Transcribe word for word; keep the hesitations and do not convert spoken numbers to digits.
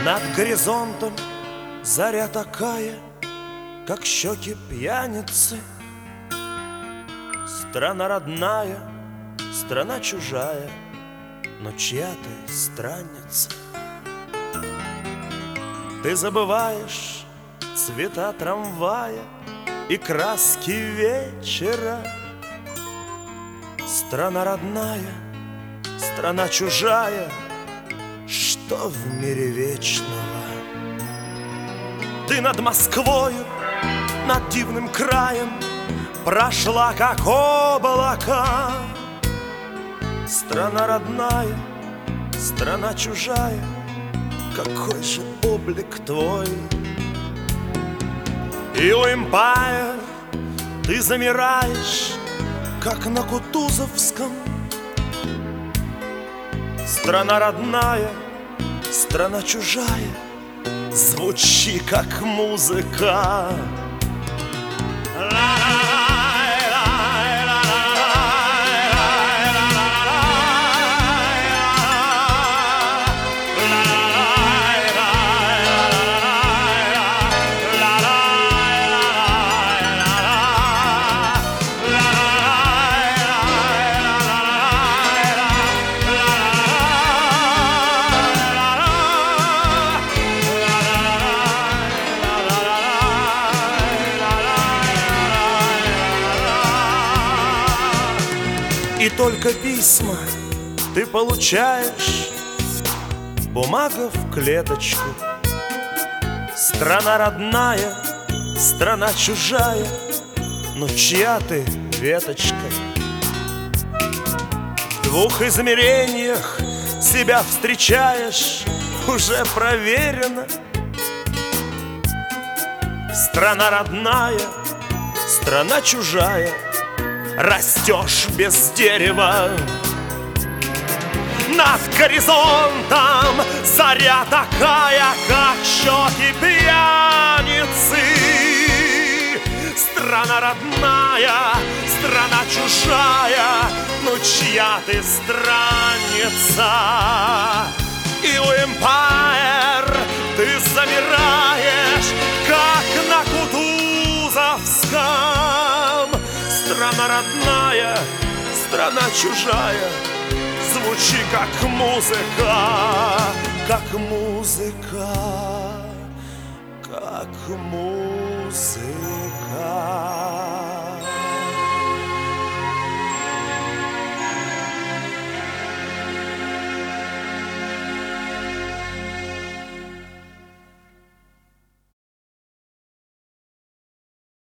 Над горизонтом заря такая, как щеки пьяницы. Страна родная, страна чужая, но чья ты странница. Ты забываешь цвета трамвая и краски вечера. Страна родная, страна чужая, что в мире вечного? Ты над Москвою, над дивным краем прошла, как облака. Страна родная, страна чужая, какой же облик твой? И у Эмпайр ты замираешь, как на Кутузовском. Страна родная, страна чужая, звучи как музыка. И только письма ты получаешь, бумага в клеточку. Страна родная, страна чужая, но чья ты веточка? В двух измерениях себя встречаешь, уже проверено. Страна родная, страна чужая, растешь без дерева. Над горизонтом заря такая, как щеки пьяницы. Страна родная, страна чужая, ну чья ты странница? И у Эмпайр ты замираешь, как на Кутузовском. Страна родная, страна чужая, звучи как музыка, как музыка, как музыка.